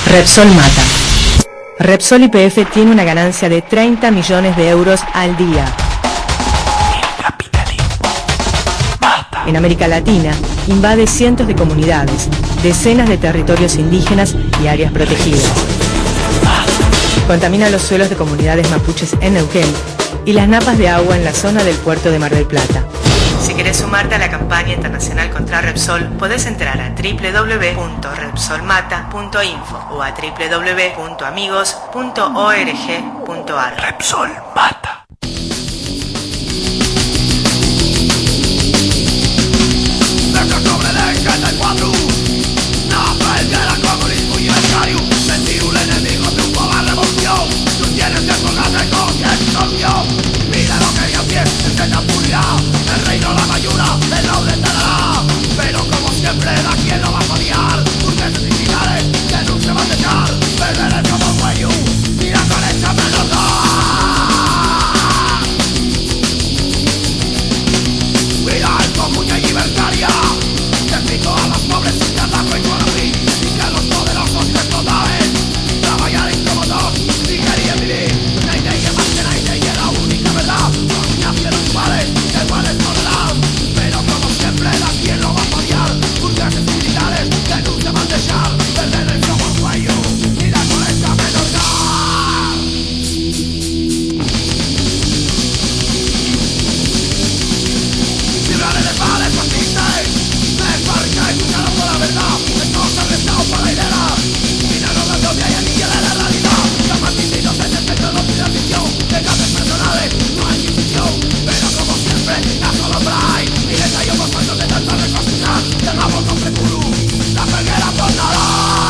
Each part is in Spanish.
Repsol mata. Repsol YPF tiene una ganancia de 30 millones de euros al día. El capitalismo mata. En América Latina, invade cientos de comunidades, decenas de territorios indígenas y áreas protegidas. Contamina los suelos de comunidades mapuches en Neuquén y las napas de agua en la zona del puerto de Mar del Plata. Si querés sumarte a la campaña internacional contra Repsol, podés entrar a www.repsolmata.info o a www.amigos.org.ar. Repsol mata. Desde octubre del 74, nace el comunismo y el cariú. Sentir un enemigo triunfó la revolución. Tú tienes que colgarte con extorsión. Mira lo que yo pienso, es la furia. El reino la mayura, el noble entrará. Pero como siempre, ¿a quién lo va a paliar? Tus necesidades que no se van a dejar. Perder el como cuello, mira con esa melodía. Mira el comuña y libertaria. Te pico a los pobres sin trabajo y conocí. Y que a los poderosos se explotaban. Trabajar incómodos y querían vivir. Nadie más que nadie y era la única verdad. Comuña hicieron iguales, iguales tolerarán. Pero como siempre, ¿a quién lo va a paliar? Tus necesidades que no se van a dejar. Perder el como cuello, mira con esa melodía. Libraré de males fascistas. Me fabrica y buscaron por la verdad. Estos arrestados por la hilera. Minero de Dios y hay aquí en la realidad. Los malditos inocentes no piden admisión. De casos personales no hay inquisición. Pero como siempre, a solo trae. Y les cayó por cuento de tanta reconstrucción. Llegamos con Precuru, la peguera por nada.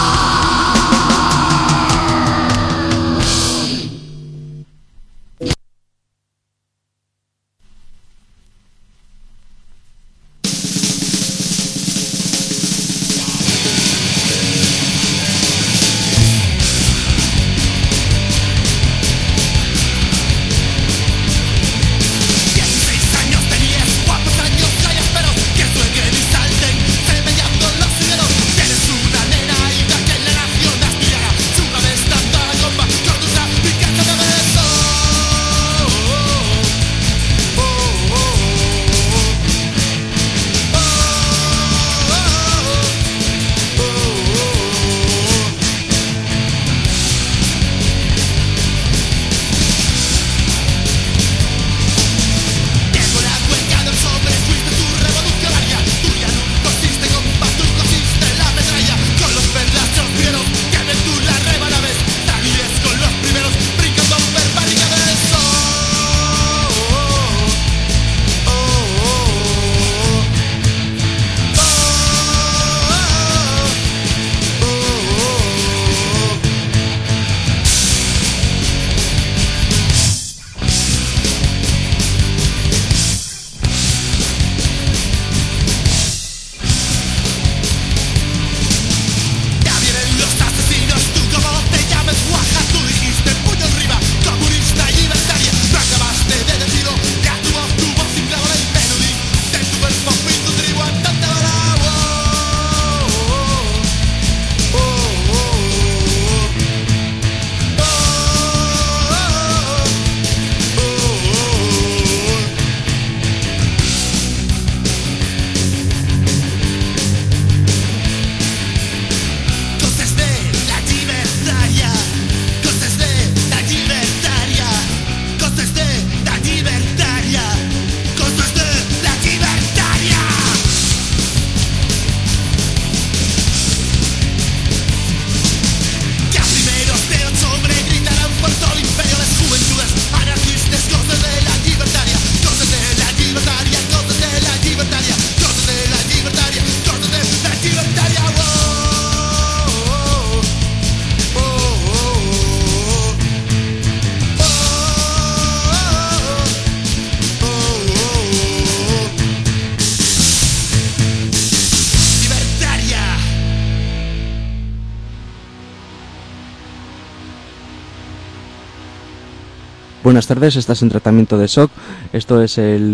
Buenas tardes, estás en Tratamiento de Shock. Esto es el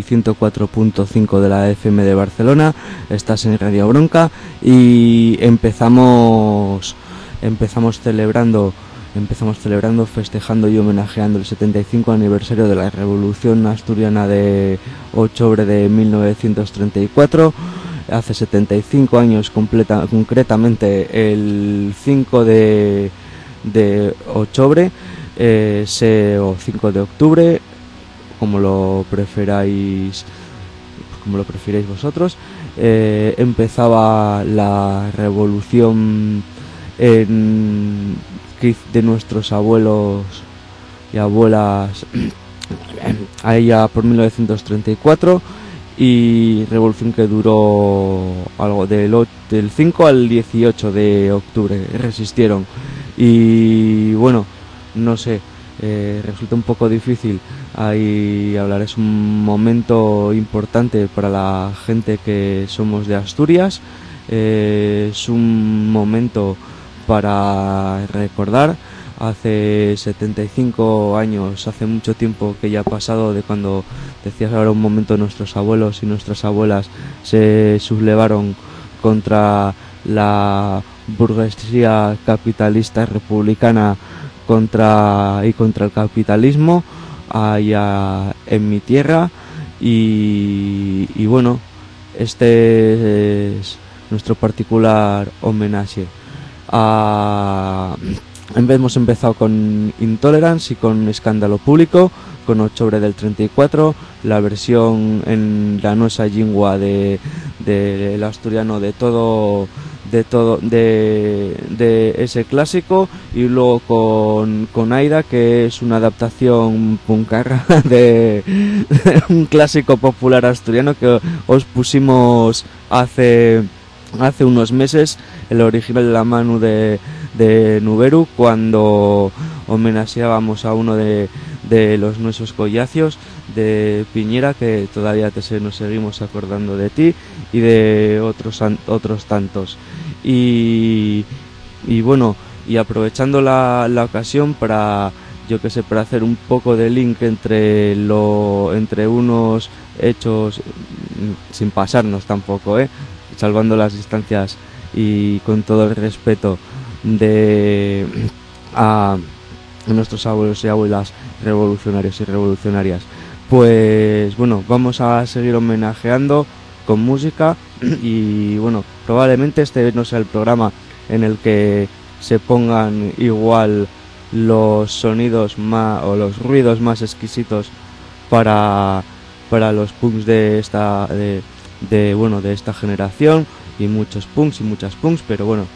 104.5 de la FM de Barcelona. Estás en Radio Bronca y empezamos empezamos celebrando, festejando y homenajeando el 75 aniversario de la Revolución Asturiana de octubre de 1934. Hace 75 años, concretamente el 5 de octubre, o 5 de octubre, como lo prefiráis vosotros, empezaba la revolución de nuestros abuelos y abuelas allá por 1934, y revolución que duró algo del 5 al 18 de octubre, resistieron. Y bueno, no sé, resulta un poco difícil ahí hablar. Es un momento importante para la gente que somos de Asturias, es un momento para recordar. Hace 75 años, hace mucho tiempo que ya ha pasado de cuando, decías ahora un momento, nuestros abuelos y nuestras abuelas se sublevaron contra la burguesía capitalista republicana, contra el capitalismo allá en mi tierra. Y bueno, este es nuestro particular homenaje a... Hemos empezado con Intolerance y con Escándalo Público, con Octubre del 34, la versión en la nuestra lingua del asturiano de ese clásico, y luego con Aida, que es una adaptación puncarra de un clásico popular asturiano que os pusimos hace unos meses, el original de la mano de Nuberu, cuando homenajeábamos a uno de los nuestros collacios de Piñera, que todavía nos seguimos acordando de ti y de otros tantos. Y bueno, y aprovechando la ocasión para, yo que sé, para hacer un poco de link entre unos hechos, sin pasarnos tampoco, salvando las distancias y con todo el respeto a nuestros abuelos y abuelas revolucionarios y revolucionarias. Pues bueno, vamos a seguir homenajeando con música, y bueno, probablemente este no sea el programa en el que se pongan igual los sonidos o los ruidos más exquisitos para los punks de esta generación, y muchos punks y muchas punks, pero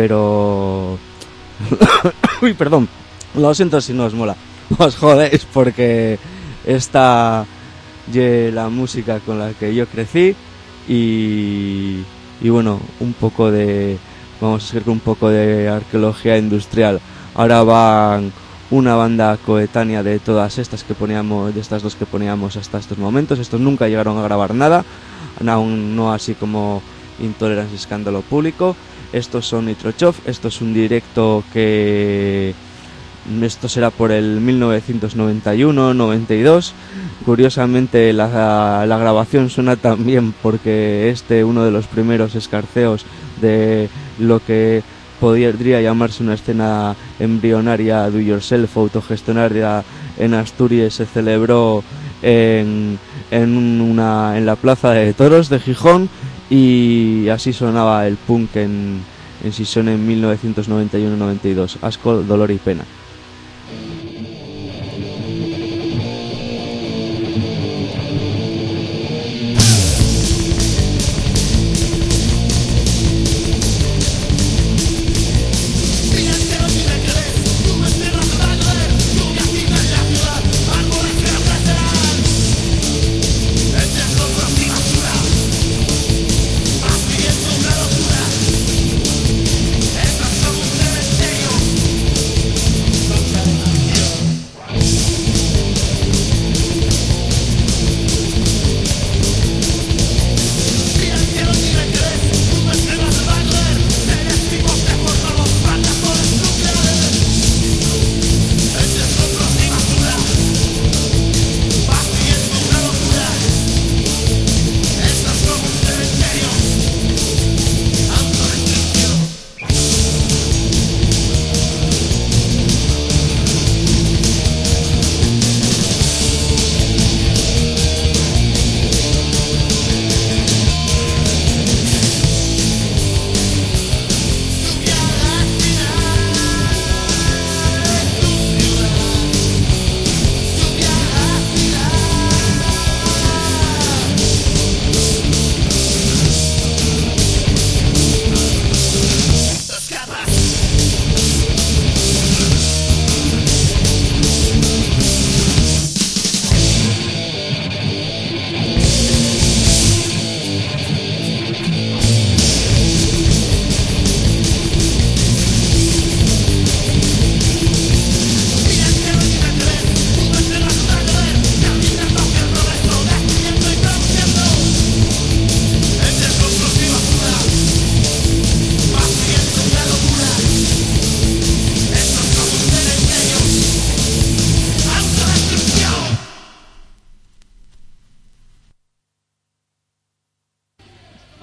uy, perdón, lo siento si no os mola, os jodéis, porque esta es la música con la que yo crecí. Y bueno, vamos a seguir con un poco de arqueología industrial. Ahora van una banda coetánea de todas estas de estas dos que poníamos hasta estos momentos. Estos nunca llegaron a grabar nada, aún no así como Intolerance y Escándalo Público. Estos son Nitrochov. Esto es un directo que... Esto será por el 1991-92. Curiosamente la grabación suena tan bien porque uno de los primeros escarceos de lo que podría llamarse una escena embrionaria do yourself, autogestionaria en Asturias, se celebró en la Plaza de Toros de Gijón, y así sonaba el punk en Sison en 1991-92. Asco, dolor y pena.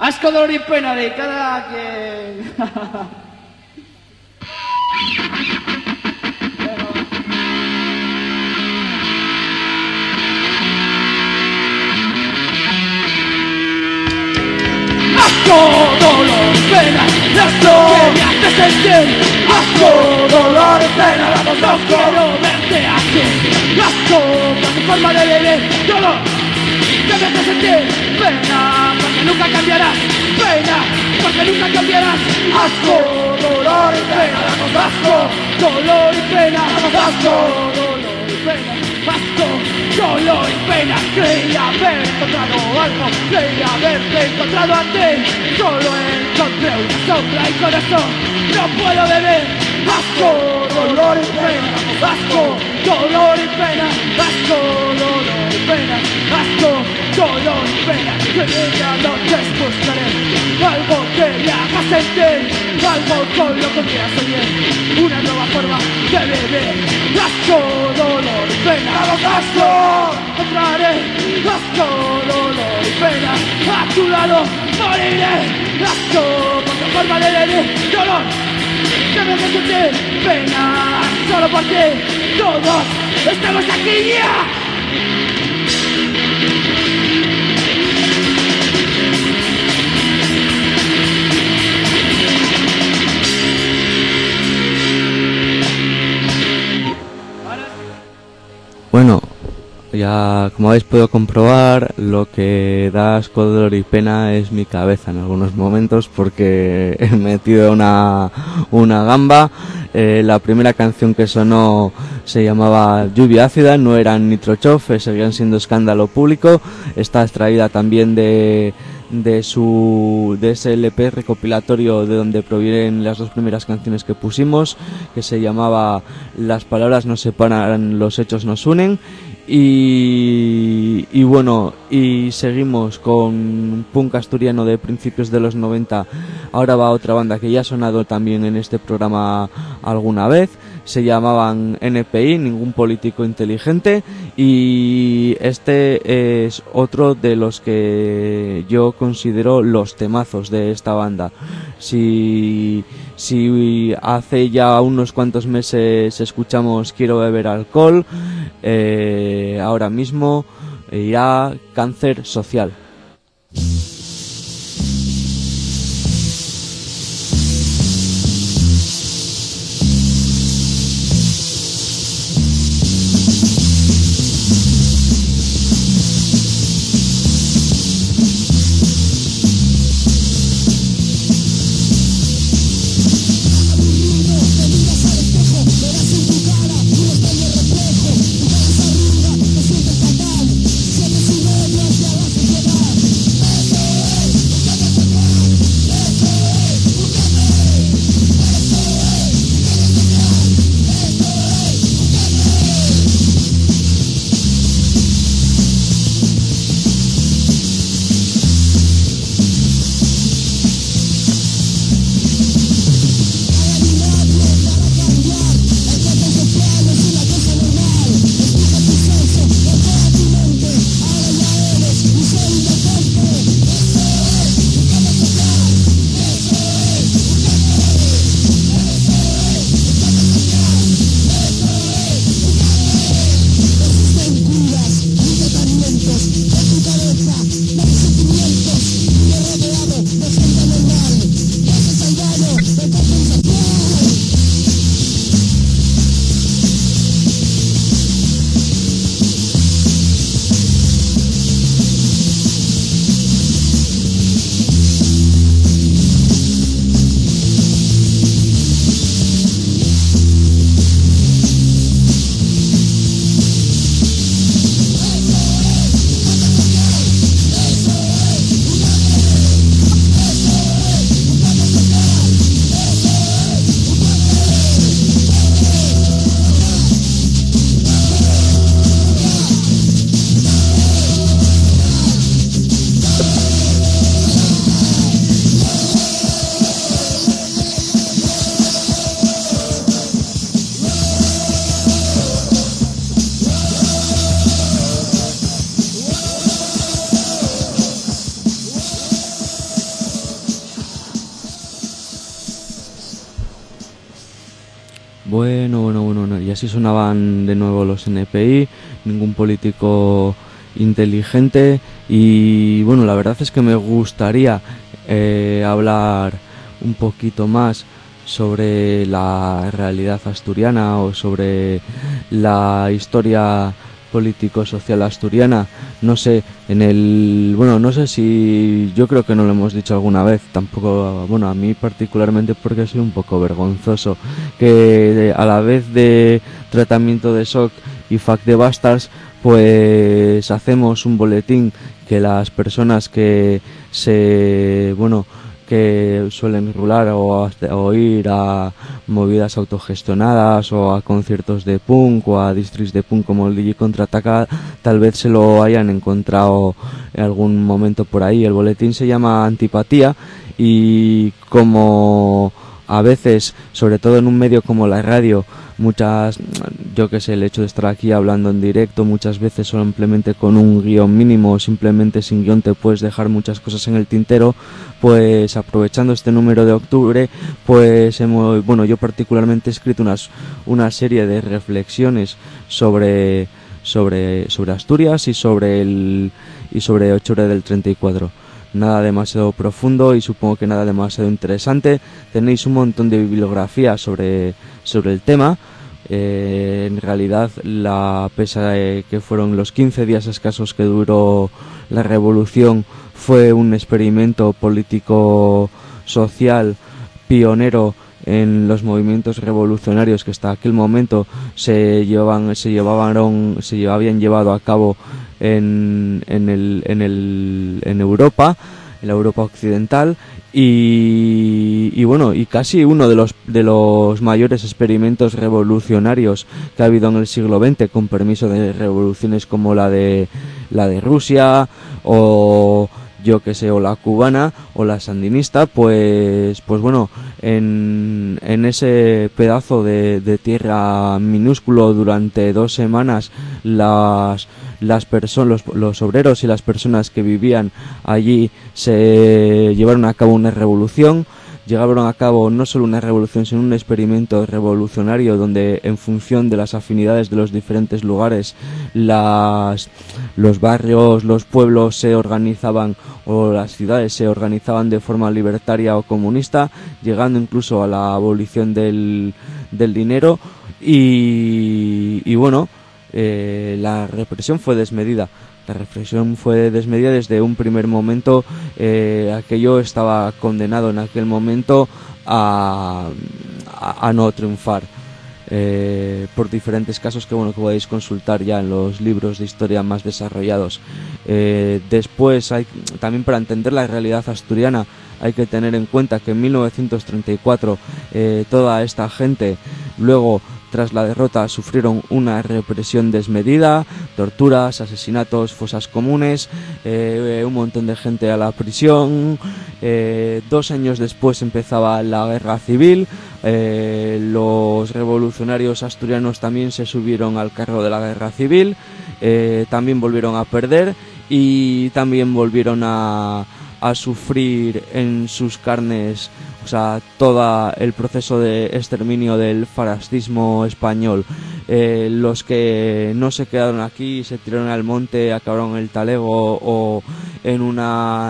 Asco, dolor y pena de cada quien. Asco, dolor, pena, asco, que me hace sentir. Asco, dolor, pena, vamos, no quiero verte así. Asco, por tu forma de vivir, dolor, que me hace sentir. Pena, porque nunca cambiarás. Pena, porque nunca cambiarás. Asco, dolor y pena, vamos, asco, dolor y pena, vamos, asco, dolor y pena. Asco, dolor y pena, creía haber encontrado algo, creía haberte encontrado a ti. Solo encontré una sombra y con eso no puedo beber. Asco, dolor y pena, asco, dolor y pena, asco, dolor y pena, asco, dolor y pena. Que día noches buscaré algo que me haga sentir, algo con lo que quiera soñar, una nueva forma de vivir. Asco, dolor y pena, asco, encontraré. Asco, dolor y pena, a tu lado moriré. Asco, por tu forma de vivir, dolor que me hace sentir. Pena, solo por ti, todos estamos aquí ya. Bueno, ya como habéis podido comprobar, lo que da asco, dolor y pena es mi cabeza en algunos momentos, porque he metido una gamba. La primera canción que sonó se llamaba Lluvia Ácida, no eran Nitrochof, seguían siendo Escándalo Público. Está extraída también de ese LP recopilatorio de donde provienen las dos primeras canciones que pusimos, que se llamaba Las palabras nos separan, los hechos nos unen. Y bueno, y seguimos con punk asturiano de principios de los 90. Ahora va otra banda que ya ha sonado también en este programa alguna vez. Se llamaban NPI, Ningún Político Inteligente, y este es otro de los que yo considero los temazos de esta banda. Si hace ya unos cuantos meses escuchamos Quiero beber alcohol, ahora mismo irá Cáncer Social. Sientes su medio hacia la sociedad. Bueno, no. Y así sonaban de nuevo los NPI, ningún político inteligente. Y bueno, la verdad es que me gustaría hablar un poquito más sobre la realidad asturiana o sobre la historia político-social asturiana. No sé, no sé si, yo creo que no lo hemos dicho alguna vez, tampoco, bueno, a mí particularmente porque soy un poco vergonzoso, que a la vez de Tratamiento de Shock y Fact de Bastards, pues hacemos un boletín que las personas que que suelen rular o ir a movidas autogestionadas o a conciertos de punk o a districts de punk como el DJ Contraataca, tal vez se lo hayan encontrado en algún momento por ahí. El boletín se llama Antipatía y como a veces, sobre todo en un medio como la radio, yo que sé, el hecho de estar aquí hablando en directo, muchas veces simplemente con un guión mínimo, simplemente sin guión te puedes dejar muchas cosas en el tintero. Pues aprovechando este número de octubre, pues yo particularmente he escrito una serie de reflexiones sobre Asturias y sobre octubre del 34. Nada demasiado profundo y supongo que nada demasiado interesante. Tenéis un montón de bibliografía sobre el tema. En realidad, pese a que fueron los 15 días escasos que duró la revolución, fue un experimento político-social pionero en los movimientos revolucionarios que hasta aquel momento se habían llevado a cabo en Europa, en la Europa occidental, y casi uno de los mayores experimentos revolucionarios que ha habido en el siglo XX, con permiso de revoluciones como la de Rusia o yo que sé, o la cubana o la sandinista, pues bueno, en ese pedazo de tierra minúsculo durante 2 semanas los obreros y las personas que vivían allí se llevaron a cabo una revolución. Llevaron a cabo no solo una revolución, sino un experimento revolucionario donde, en función de las afinidades de los diferentes lugares, los barrios, los pueblos se organizaban, o las ciudades se organizaban de forma libertaria o comunista, llegando incluso a la abolición del dinero. La represión fue desmedida. La represión fue desmedida desde un primer momento. Aquello estaba condenado en aquel momento a no triunfar, por diferentes casos que podéis consultar ya en los libros de historia más desarrollados. Después, también para entender la realidad asturiana, hay que tener en cuenta que en 1934 toda esta gente luego, tras la derrota, sufrieron una represión desmedida, torturas, asesinatos, fosas comunes, un montón de gente a la prisión. 2 años después empezaba la guerra civil. Los revolucionarios asturianos también se subieron al carro de la guerra civil, también volvieron a perder y también volvieron a sufrir en sus carnes, todo el proceso de exterminio del fascismo español. Los que no se quedaron aquí, se tiraron al monte, acabaron en el talego o en una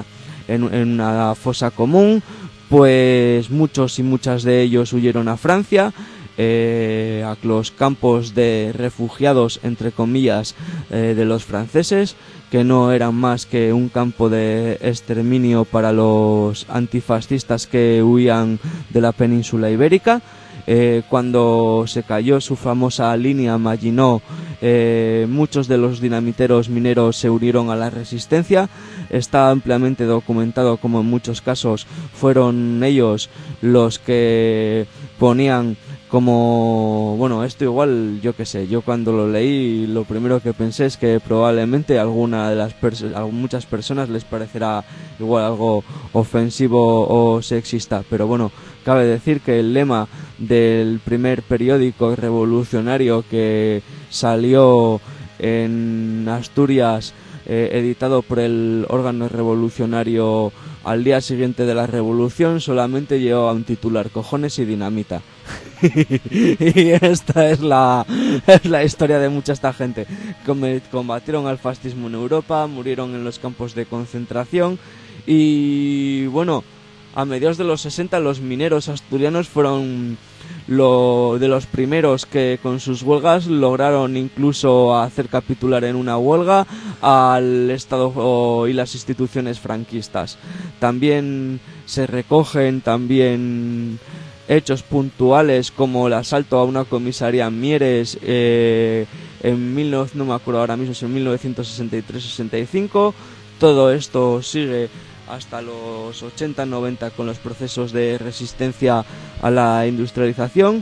fosa común, pues muchos y muchas de ellos huyeron a Francia, a los campos de refugiados, entre comillas, de los franceses, que no eran más que un campo de exterminio para los antifascistas que huían de la península ibérica. Cuando se cayó su famosa línea Maginot, muchos de los dinamiteros mineros se unieron a la resistencia. Está ampliamente documentado como en muchos casos fueron ellos los que ponían como, esto igual, yo qué sé, yo cuando lo leí lo primero que pensé es que probablemente a muchas personas les parecerá igual algo ofensivo o sexista, pero cabe decir que el lema del primer periódico revolucionario que salió en Asturias, editado por el órgano revolucionario al día siguiente de la revolución, solamente llevaba un titular: cojones y dinamita. Y esta es la historia de mucha esta gente. Combatieron al fascismo en Europa, murieron en los campos de concentración y bueno, a mediados de los 60 los mineros asturianos fueron de los primeros que con sus huelgas lograron incluso hacer capitular en una huelga al Estado y las instituciones franquistas. También se recogen hechos puntuales como el asalto a una comisaría en Mieres no me acuerdo ahora mismo, es en 1963-65. Todo esto sigue hasta los 80-90 con los procesos de resistencia a la industrialización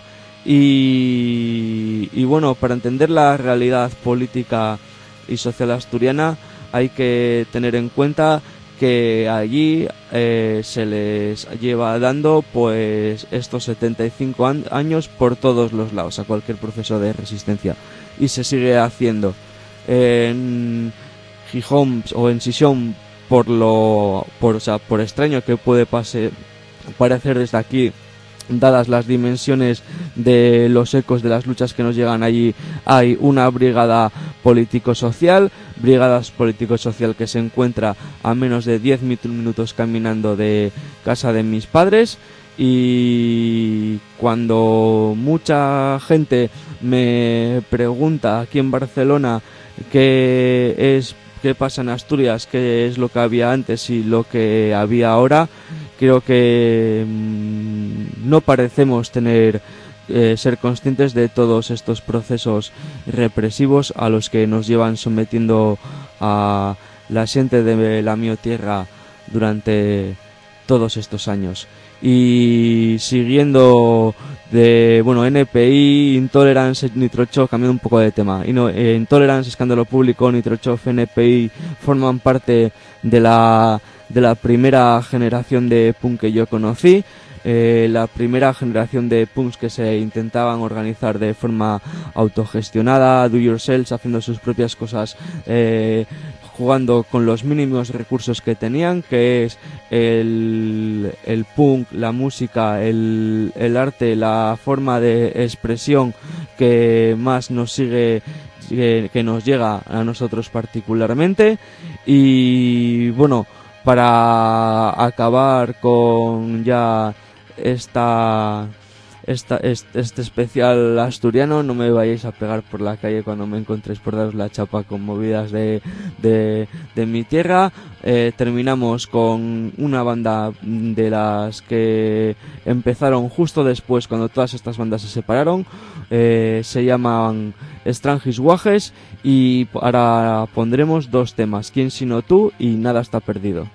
y bueno, para entender la realidad política y social asturiana hay que tener en cuenta que allí se les lleva dando pues estos 75 años por todos los lados a cualquier proceso de resistencia y se sigue haciendo en Gijón o en Sisión por extraño que puede parecer desde aquí, dadas las dimensiones de los ecos de las luchas que nos llegan allí, hay una brigada político-social que se encuentra a menos de 10 minutos caminando de casa de mis padres. Y cuando mucha gente me pregunta aquí en Barcelona qué pasa en Asturias, qué es lo que había antes y lo que había ahora, creo que no parecemos ser conscientes de todos estos procesos represivos a los que nos llevan sometiendo a la gente de la mi tierra durante todos estos años. Y siguiendo NPI, Intolerance, Nitrochov, cambiando un poco de tema. Intolerance, Escándalo Público, Nitrochov, NPI forman parte de la primera generación de punk que yo conocí. La primera generación de punks que se intentaban organizar de forma autogestionada, do yourself, haciendo sus propias cosas, jugando con los mínimos recursos que tenían, que es el punk, la música, el arte, la forma de expresión que más nos sigue, que nos llega a nosotros particularmente. Y bueno, para acabar con ya este especial asturiano, no me vayáis a pegar por la calle cuando me encontréis por daros la chapa con movidas de mi tierra. Terminamos con una banda de las que empezaron justo después, cuando todas estas bandas se separaron. Se llaman Strangis Guajes y ahora pondremos dos temas: ¿Quién sino tú? Y Nada está perdido.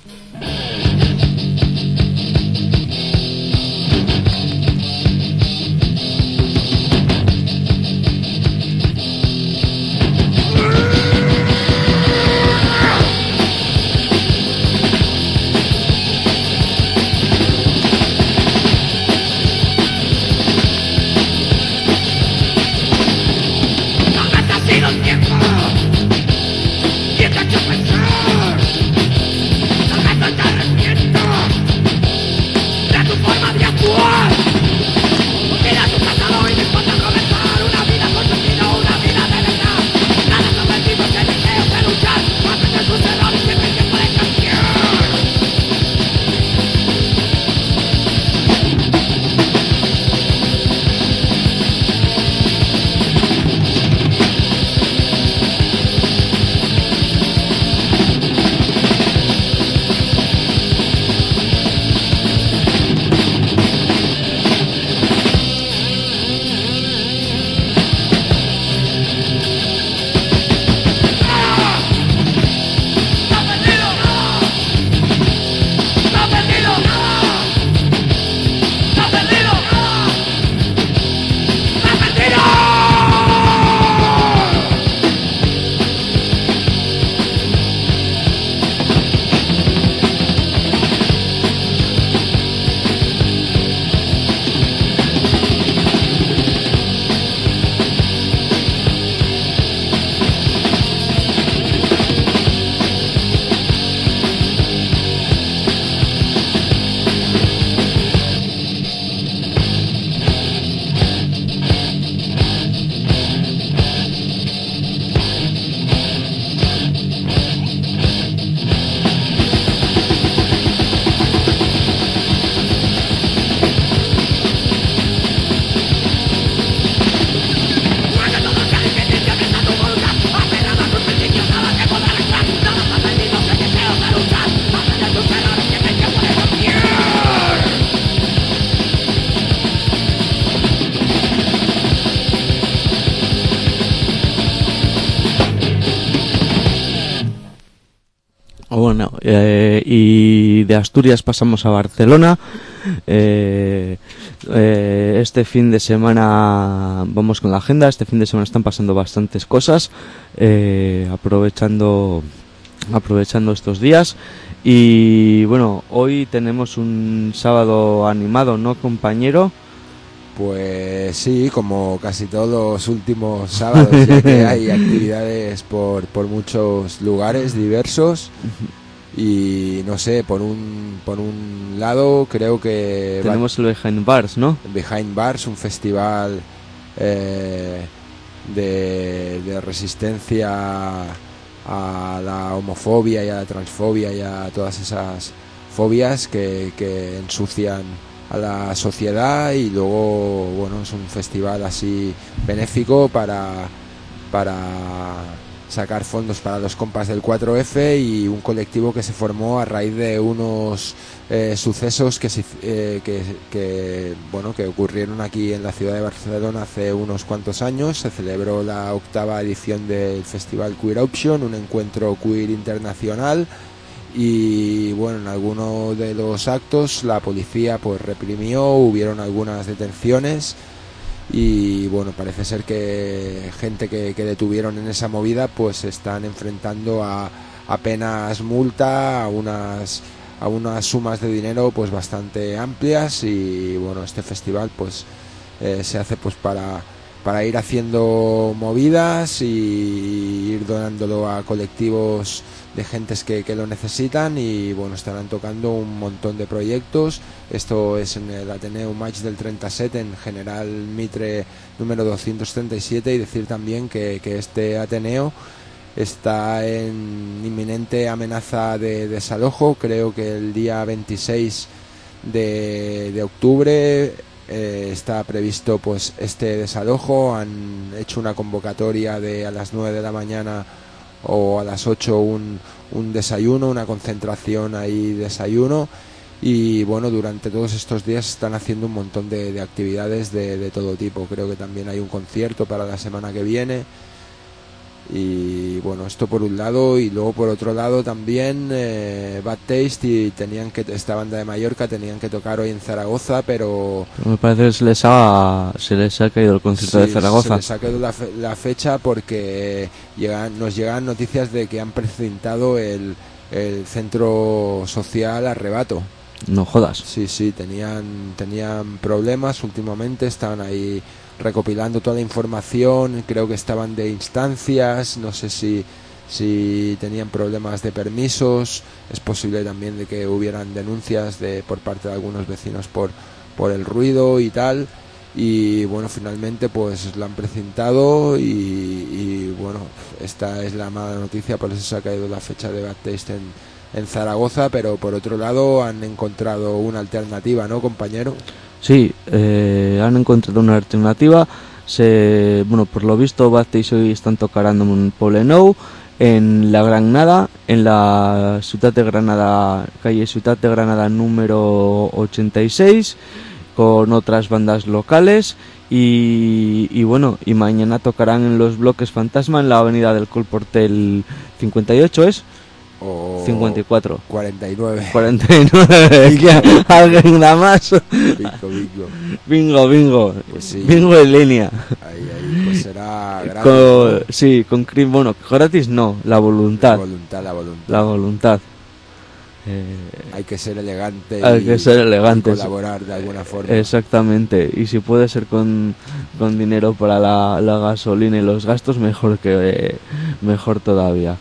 Bueno, y de Asturias pasamos a Barcelona. Este fin de semana vamos con la agenda. Este fin de semana están pasando bastantes cosas, aprovechando estos días. Y bueno, hoy tenemos un sábado animado, ¿no, compañero? Pues sí, como casi todos los últimos sábados, ya que hay actividades por muchos lugares diversos. Y no sé, por un lado creo que tenemos el Behind Bars, ¿no? Behind Bars, un festival de resistencia a la homofobia y a la transfobia y a todas esas fobias que ensucian a la sociedad. Y luego, bueno, es un festival así benéfico para sacar fondos para los compas del 4F y un colectivo que se formó a raíz de unos sucesos que ocurrieron aquí en la ciudad de Barcelona hace unos cuantos años. Se celebró la 8ª edición del Festival Queer Option, un encuentro queer internacional. Y bueno, en alguno de los actos la policía pues reprimió, hubieron algunas detenciones. Y bueno, parece ser que gente que detuvieron en esa movida pues se están enfrentando a penas multa, a unas sumas de dinero pues bastante amplias. Y bueno, este festival pues se hace pues para ir haciendo movidas y ir donándolo a colectivos de gentes que lo necesitan. Y bueno, estarán tocando un montón de proyectos. Esto es en el Ateneu Maig del 37, en General Mitre número 237. Y decir también que este Ateneo está en inminente amenaza de desalojo. Creo que el día 26 de octubre está previsto pues este desalojo. Han hecho una convocatoria de a las 9 de la mañana o a las 8 un desayuno, una concentración ahí, desayuno. Y bueno, durante todos estos días están haciendo un montón de actividades de todo tipo. Creo que también hay un concierto para la semana que viene. Y bueno, esto por un lado, y luego por otro lado también Bad Taste y esta banda de Mallorca tenían que tocar hoy en Zaragoza, pero Me parece que se les ha caído el concierto de Zaragoza. Se les ha caído la fecha porque nos llegan noticias de que han precintado el centro social Arrebato. No jodas. Sí, tenían problemas últimamente, estaban ahí recopilando toda la información, creo que estaban de instancias, no sé si tenían problemas de permisos, es posible también de que hubieran denuncias por parte de algunos vecinos por el ruido y tal, y bueno, finalmente pues la han precintado y bueno, esta es la mala noticia, por eso se ha caído la fecha de Bad Taste en Zaragoza, pero por otro lado han encontrado una alternativa, ¿no, compañero? Sí, han encontrado una alternativa. Bueno, por lo visto Bad Taste hoy están tocando en Poblenou, en la Granada, en la Ciudad de Granada, calle Ciudad de Granada número 86, con otras bandas locales. Y bueno, y mañana tocarán en los Bloques Fantasma en la avenida del Colportel 58, ¿es? O 54 49 alguien nada más. Bingo pues sí. Bingo en línea. Ahí pues será gratis, con bueno, gratis no, la voluntad. La voluntad. Hay que ser elegante y colaborar de alguna forma. Exactamente, y si puede ser con dinero para la gasolina y los gastos, mejor todavía.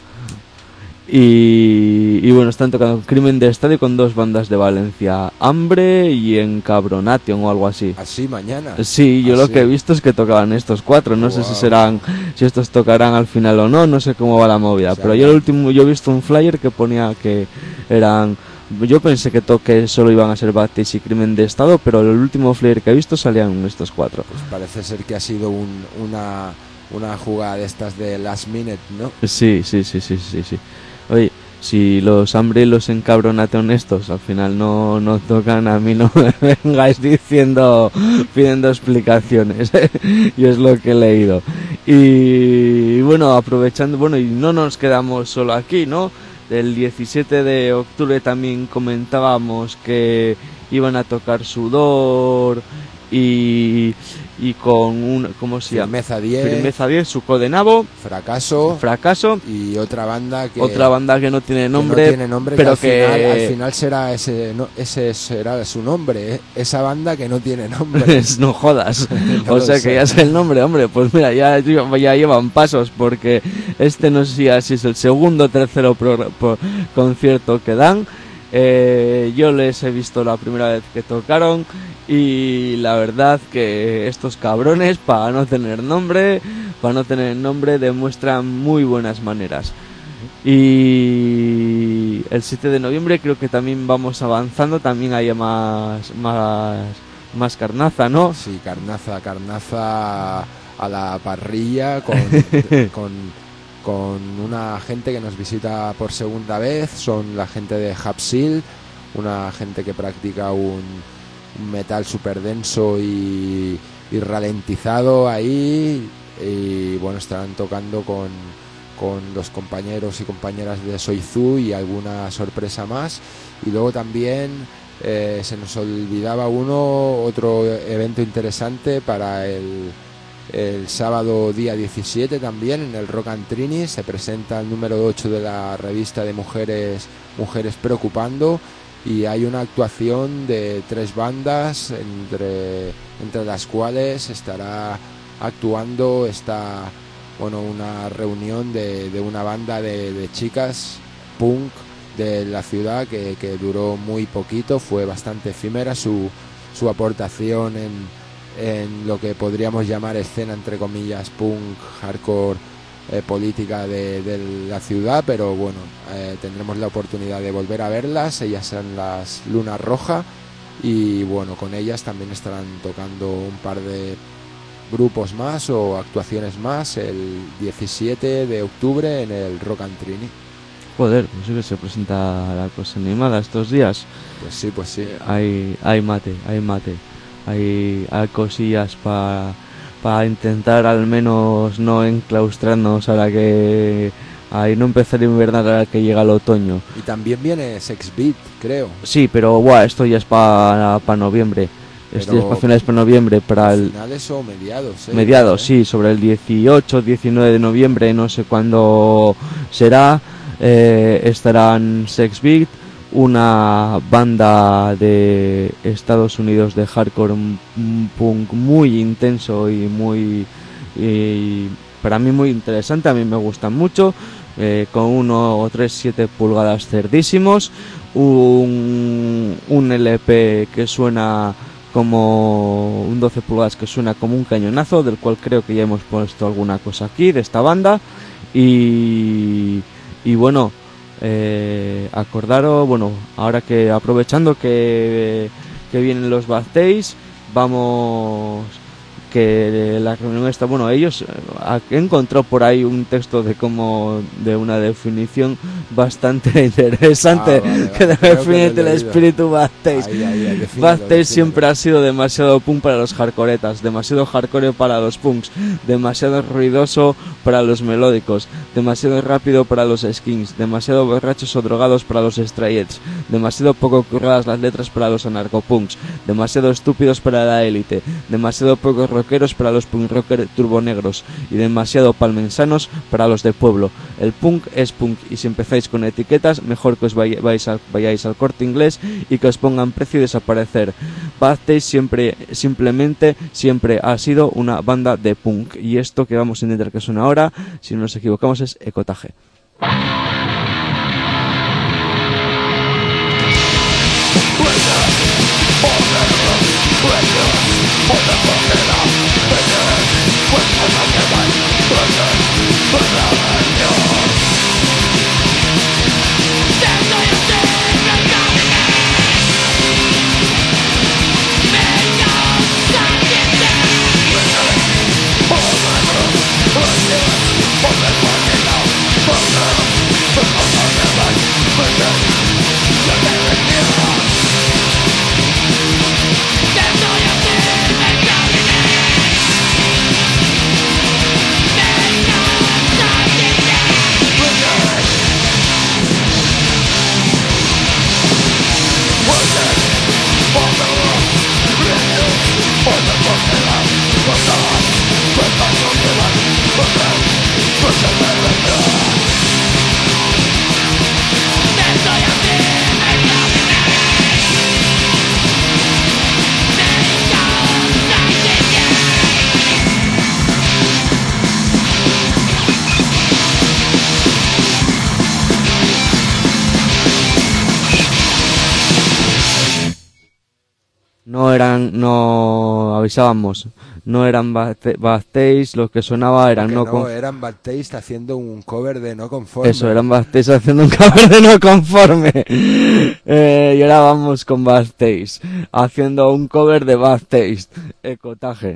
Y bueno, están tocando Crimen de Estadio con dos bandas de Valencia, Hambre y Encabronation o algo así. ¿Así mañana? Sí, yo lo que he visto es que tocaban estos cuatro, no sé si estos tocarán al final o no sé cómo va la movida, pero yo he visto un flyer que ponía que eran... Yo pensé que solo iban a ser Bad Taste y Crimen de Estado, pero el último flyer que he visto salían estos cuatro. Pues parece ser que ha sido una jugada de estas de last minute, ¿no? Sí. Oye, si los Hambre y los Encabronation estos al final no tocan, a mí no me vengáis pidiendo explicaciones. Yo es lo que he leído. Y bueno, aprovechando, y no nos quedamos solo aquí, ¿no? El 17 de octubre también comentábamos que iban a tocar Sudor y con ¿cómo se llama? Firmeza 10, Suco de Nabo, Fracaso y otra banda que no tiene nombre, pero que al final será ese será su nombre, ¿eh? Esa banda que no tiene nombre. No jodas. No o sea que ya es el nombre, hombre. Pues mira, ya llevan pasos, porque no sé si es el segundo o tercero concierto que dan. Yo les he visto la primera vez que tocaron y la verdad que estos cabrones, para no tener nombre, demuestran muy buenas maneras. Y el 7 de noviembre creo que también vamos avanzando, también hay más carnaza, ¿no? Sí, carnaza a la parrilla con una gente que nos visita por segunda vez. Son la gente de Hapsil, una gente que practica un metal súper denso y ralentizado ahí, y bueno, estarán tocando con los compañeros y compañeras de Soizu y alguna sorpresa más. Y luego también se nos olvidaba otro evento interesante para el sábado día 17 también, en el Rock and Trini. Se presenta el número 8 de la revista de Mujeres Preocupando, y hay una actuación de 3 bandas, entre las cuales estará actuando una reunión de una banda de chicas punk de la ciudad que duró muy poquito, fue bastante efímera su aportación en lo que podríamos llamar escena entre comillas punk, hardcore, política de la ciudad, pero bueno, tendremos la oportunidad de volver a verlas. Ellas son las Luna Roja, y bueno, con ellas también estarán tocando un par de grupos más o actuaciones más el 17 de octubre en el Rock and Trini. Joder, pues sí que se presenta la cosa animada estos días. Pues sí. Hay mate. Hay cosillas para para intentar al menos no enclaustrarnos a la que ahí no empezar a invernar a la que llega el otoño. Y también viene Sex Beat, creo. Sí, pero esto ya es para noviembre. Esto ya es para finales de noviembre, para el finales o mediados. Mediados, sí, sobre el 18, 19 de noviembre, no sé cuándo será. Estarán Sex Beat, una banda de Estados Unidos de hardcore punk muy intenso y para mí muy interesante. A mí me gustan mucho, con 1.37 pulgadas cerdísimos, un LP que suena como un 12 pulgadas que suena como un cañonazo, del cual creo que ya hemos puesto alguna cosa aquí de esta banda. Y bueno, acordaros, ahora que aprovechando que vienen los Bad Taste, vamos, que la reunión está, ellos encontró por ahí un texto de una definición bastante interesante, que define el espíritu Bad Taste. Bad Taste siempre ha sido demasiado punk para los hardcoretas, demasiado hardcore para los punks, demasiado ruidoso para los melódicos, demasiado rápido para los skins, demasiado borrachos o drogados para los stray edge, demasiado poco curradas las letras para los anarcopunks, demasiado estúpidos para la élite, demasiado poco rockeros para los punk rockers turbonegros y demasiado palmensanos para los de pueblo. El punk es punk, y si empezáis con etiquetas, mejor que os vayáis al Corte Inglés y que os pongan precio y desaparecer. Bad Taste simplemente ha sido una banda de punk, y esto que vamos a intentar que suene ahora, si no nos equivocamos, es Ecotaje. No eran Bad Taste, los que sonaba eran eran Bad Taste haciendo un cover de No Conforme. Eso, eran Bad Taste haciendo un cover de No Conforme. Y ahora vamos con Bad Taste haciendo un cover de Bad Taste, Ecotaje.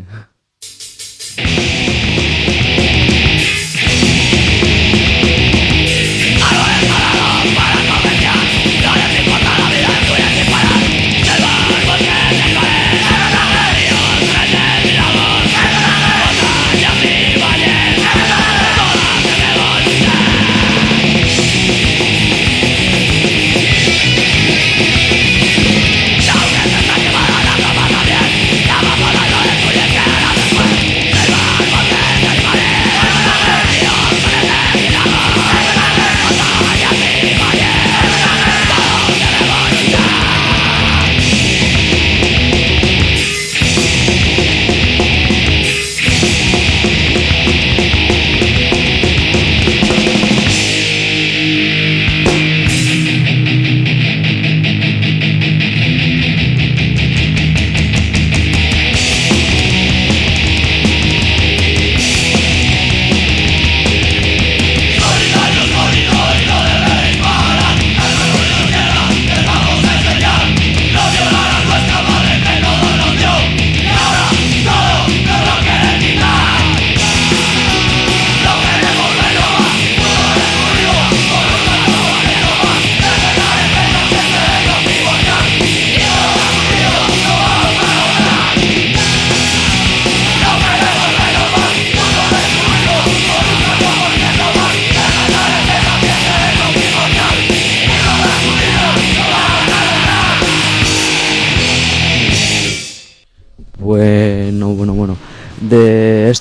Después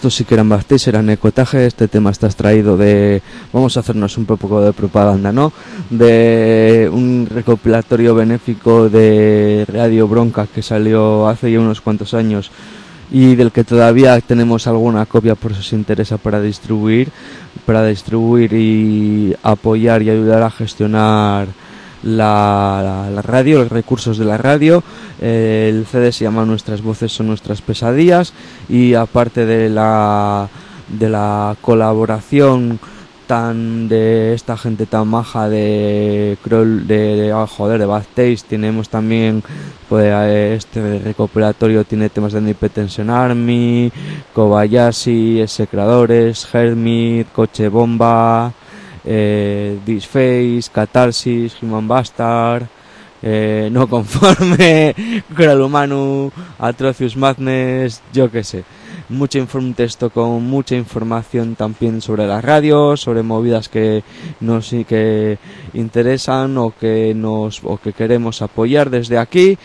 esto sí que eran Bastéis, eran Ecotaje. Este tema está extraído de, vamos a hacernos un poco de propaganda, ¿no? De un recopilatorio benéfico de Radio Bronca que salió hace ya unos cuantos años y del que todavía tenemos alguna copia por si os interesa para distribuir y apoyar y ayudar a gestionar la radio, los recursos de la radio. El CD se llama Nuestras voces son nuestras pesadillas, y aparte de la colaboración tan de esta gente tan maja de Bad Taste, tenemos también pues, este recopilatorio tiene temas de Hypertension Army, Kobayashi, S-Creadores, Hermit, Coche Bomba, Disface, Catarsis, Human Bastard, No Conforme, Cruel Humano, Atrocious Madness, yo que sé. Un texto con mucha información también sobre la radio, sobre movidas que nos que interesan o que queremos apoyar desde aquí.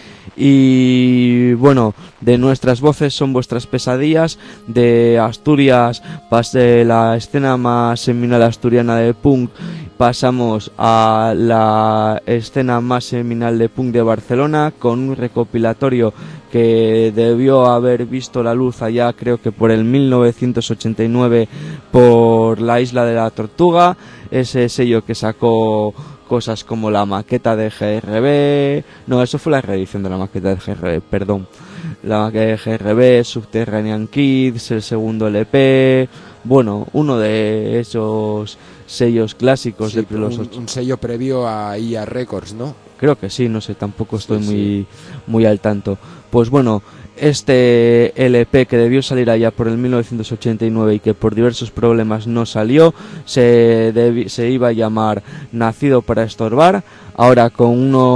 Y bueno, de Nuestras voces son vuestras pesadillas, de Asturias, de la escena más seminal asturiana de punk, pasamos a la escena más seminal de punk de Barcelona, con un recopilatorio que debió haber visto la luz allá, creo que por el 1989, por La Isla de la Tortuga, ese sello que sacó cosas como la maqueta de GRB, no, eso fue la reedición de la maqueta de GRB, perdón, la maqueta de GRB, Subterranean Kids, el segundo LP, bueno, uno de esos sellos clásicos, sí, de los un sello previo a IA Records, ¿no? Creo que sí, no sé, tampoco estoy muy al tanto. Pues bueno, este LP que debió salir allá por el 1989 y que por diversos problemas no salió, se iba a llamar Nacido para estorbar. Ahora con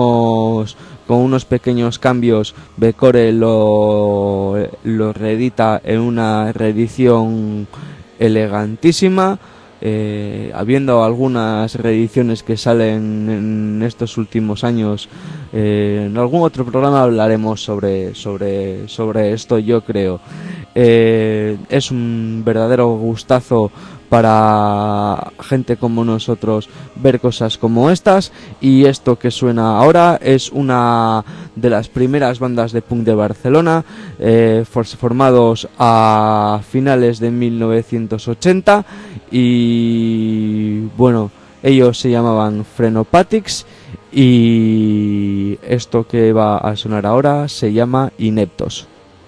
unos pequeños cambios, Becore lo reedita en una reedición elegantísima. Habiendo algunas reediciones que salen en estos últimos años, en algún otro programa hablaremos sobre esto, yo creo. Es un verdadero gustazo para gente como nosotros ver cosas como estas, y esto que suena ahora es una de las primeras bandas de punk de Barcelona, formados a finales de 1980, y bueno, ellos se llamaban Frenopatics, y esto que va a sonar ahora se llama Ineptos.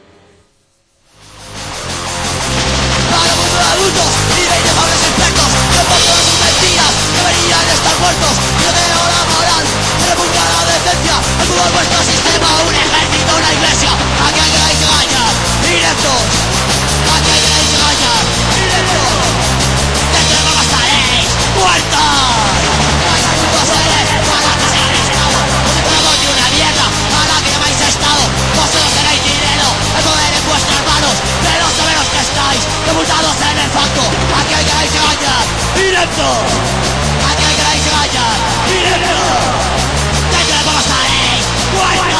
Muertos, yo veo la moral, repugna la decencia, el fútbol vuestro sistema, un ejército, una iglesia, ¿a quién queréis engañar? Ineptos, ¿a quién queréis engañar? Ineptos, ¿de qué broma estaréis? ¡Muertos! ¡Hasta el mundo seréis, para que seáis Estado! ¡No se de una mierda, a la que llamáis Estado! Vosotros tenéis dinero, el poder en vuestras manos, pero saberos que estáis, sepultados en el facto, ¿a quién queréis engañar? Ineptos. ¡Directo! ¡Ya te lo estaréis! ¡Bueno!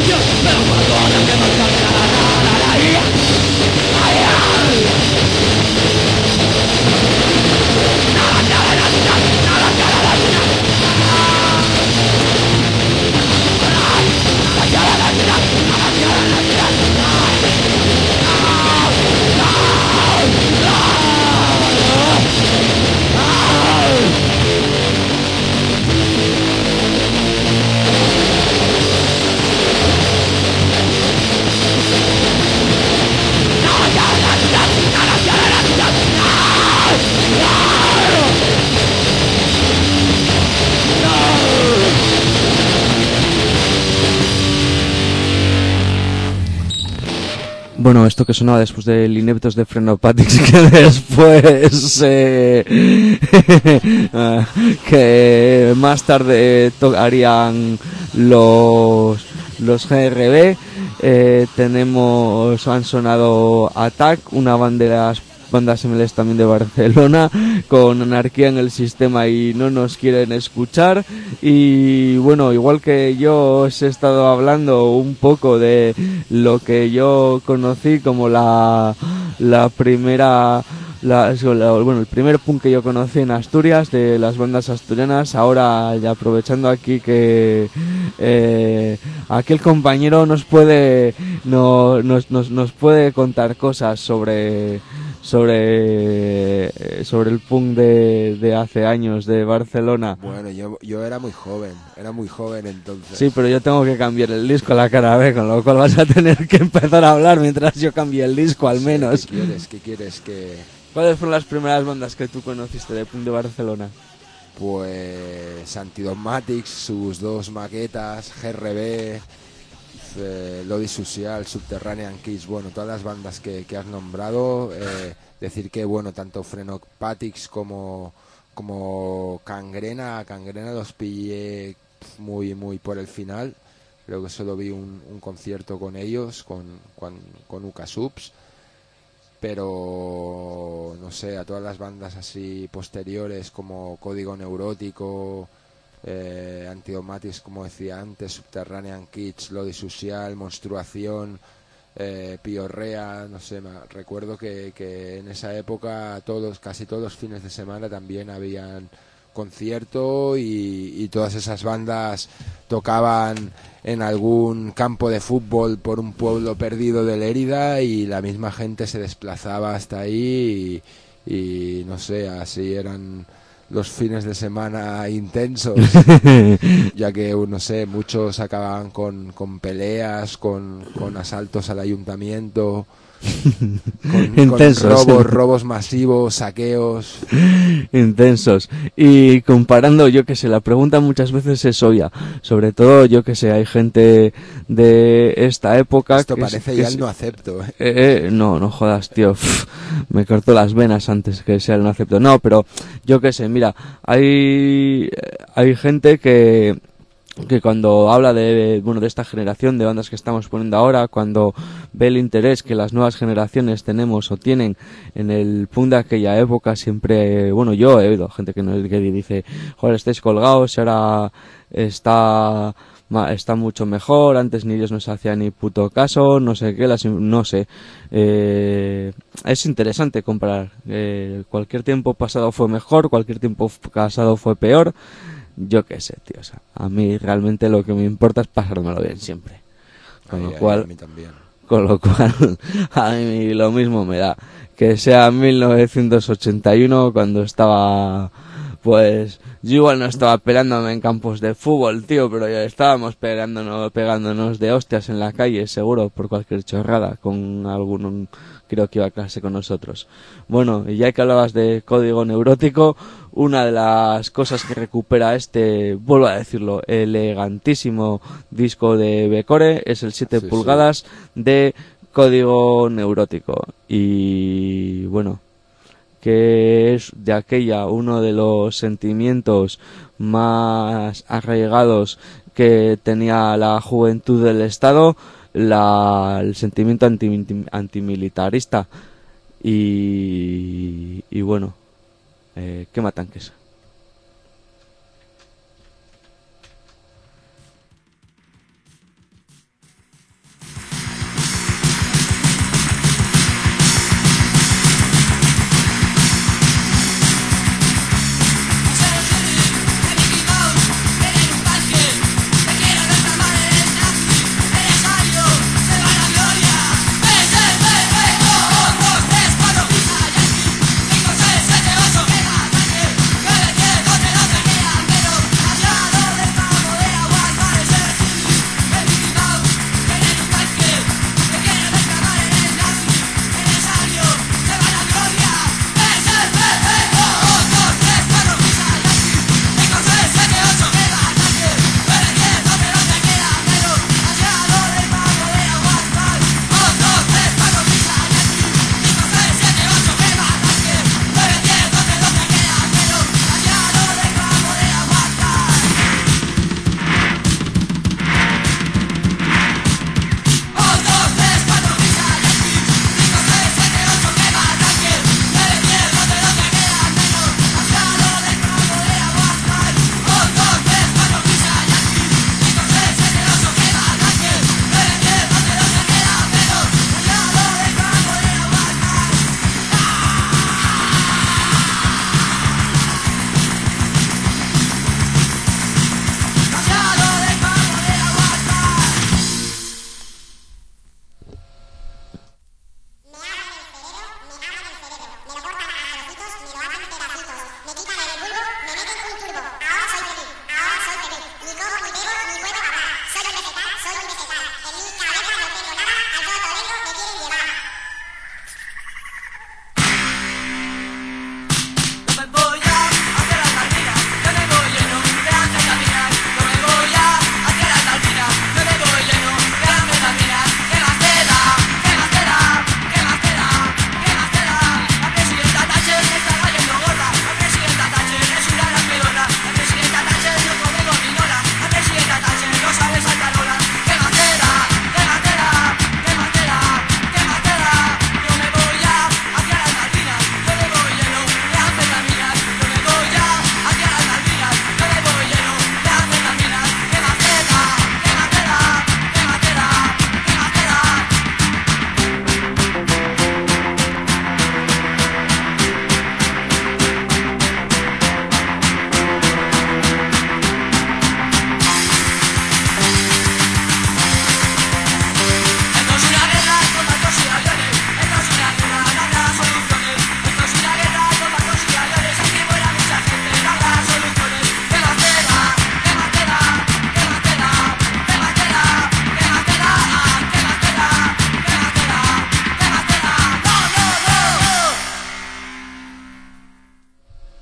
Bueno, esto que sonaba después del Ineptos de Frenopatics, que después que más tarde harían los GRB. Han sonado Attack, una banda de las bandas MLS también de Barcelona, con Anarquía en el Sistema y No Nos Quieren Escuchar. Y bueno, igual que yo os he estado hablando un poco de lo que yo conocí como la primera... el primer punk que yo conocí en Asturias, de las bandas asturianas. Ahora, ya aprovechando aquí que aquí el compañero nos puede nos puede contar cosas sobre el punk de hace años de Barcelona. Bueno, yo era muy joven entonces. Sí, pero yo tengo que cambiar el disco a la cara B, con lo cual vas a tener que empezar a hablar mientras yo cambie el disco, al menos. ¿Qué quieres que...? ¿Cuáles fueron las primeras bandas que tú conociste de punk de Barcelona? Pues Antidogmatics, sus dos maquetas, GRB, Lodi Social, Subterranean Kiss, bueno, todas las bandas que has nombrado. Decir que, bueno, tanto Frenopatics como Cangrena los pillé muy por el final. Creo que solo vi un concierto con ellos, con Uka Subs. Pero no sé, a todas las bandas así posteriores como Código Neurótico, Antidogmatics, como decía antes, Subterranean Kids, Lodi Social, Monstruación, Piorrea, no sé, recuerdo que en esa época casi todos los fines de semana también habían concierto y todas esas bandas tocaban en algún campo de fútbol por un pueblo perdido de Lérida y la misma gente se desplazaba hasta ahí y no sé, así eran los fines de semana intensos, ya que, no sé, muchos acababan con peleas, con asaltos al ayuntamiento, Intensos. con robos masivos, saqueos. Intensos. Y comparando, yo que sé, la pregunta muchas veces es obvia. Sobre todo, yo que sé, hay gente de esta época... Esto parece ya el no acepto. No jodas, tío. Me corto las venas antes que sea el no acepto. No, pero yo que sé, mira, hay gente que cuando habla de esta generación de bandas que estamos poniendo ahora, cuando ve el interés que las nuevas generaciones tenemos o tienen en el punk de aquella época, siempre, yo he oído gente que dice, joder, estáis colgados, ahora está mucho mejor, antes ni Dios nos hacía ni puto caso, no sé qué, no sé. Es interesante comparar. Cualquier tiempo pasado fue mejor, cualquier tiempo pasado fue peor. Yo qué sé, tío, o sea, a mí realmente lo que me importa es pasármelo bien siempre. Con lo cual, a mí también. A mí lo mismo me da. Que sea 1981 cuando estaba... Pues yo igual no estaba peleándome en campos de fútbol, tío, pero ya estábamos pegándonos de hostias en la calle, seguro, por cualquier chorrada, con algún creo que iba a clase con nosotros. Bueno, y ya que hablabas de Código Neurótico, una de las cosas que recupera vuelvo a decirlo, elegantísimo disco de Becore es el 7 pulgadas de Código Neurótico. Y bueno, que es de aquella uno de los sentimientos más arraigados que tenía la juventud del Estado, el sentimiento antimilitarista. Y bueno, quema tanques.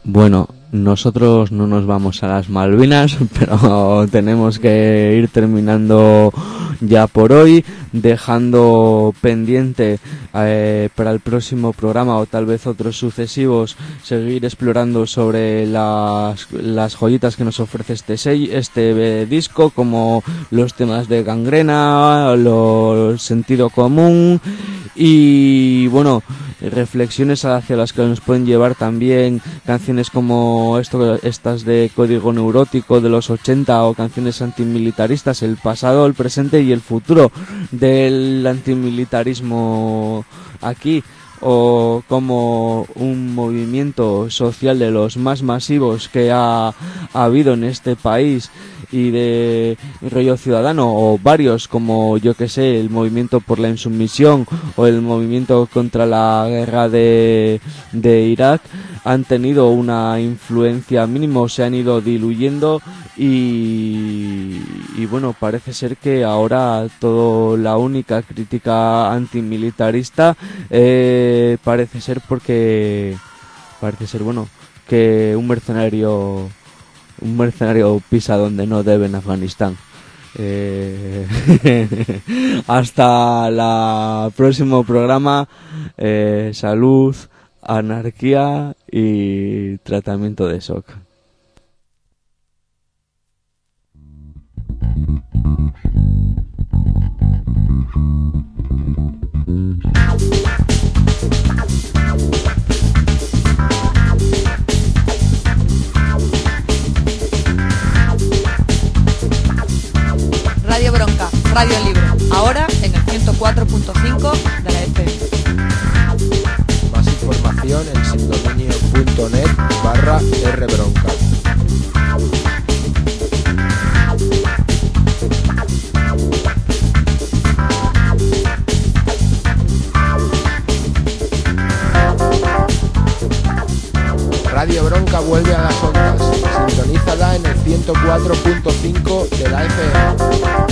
Bueno, nosotros no nos vamos a las Malvinas, pero tenemos que ir terminando ya por hoy, dejando pendiente para el próximo programa o tal vez otros sucesivos seguir explorando sobre las joyitas que nos ofrece este disco, como los temas de Gangrena, los Sentido Común y bueno, reflexiones hacia las que nos pueden llevar también canciones como estas de Código Neurótico de los 80 o canciones antimilitaristas, el pasado, el presente y el futuro del antimilitarismo aquí, o como un movimiento social de los más masivos que ha habido en este país y de rollo ciudadano, o varios como yo que sé, el movimiento por la insumisión o el movimiento contra la guerra de Irak, han tenido una influencia mínima, se han ido diluyendo y bueno, parece ser que ahora la única crítica antimilitarista parece ser bueno, que un mercenario pisa donde no debe en Afganistán. Hasta el próximo programa. Salud, anarquía y tratamiento de shock. Radio Bronca, radio libre, ahora en el 104.5 de la FM. Más información en sindominio.net/rbronca. Radio Bronca vuelve a las ondas. Sintonízala en el 104.5 de la FM.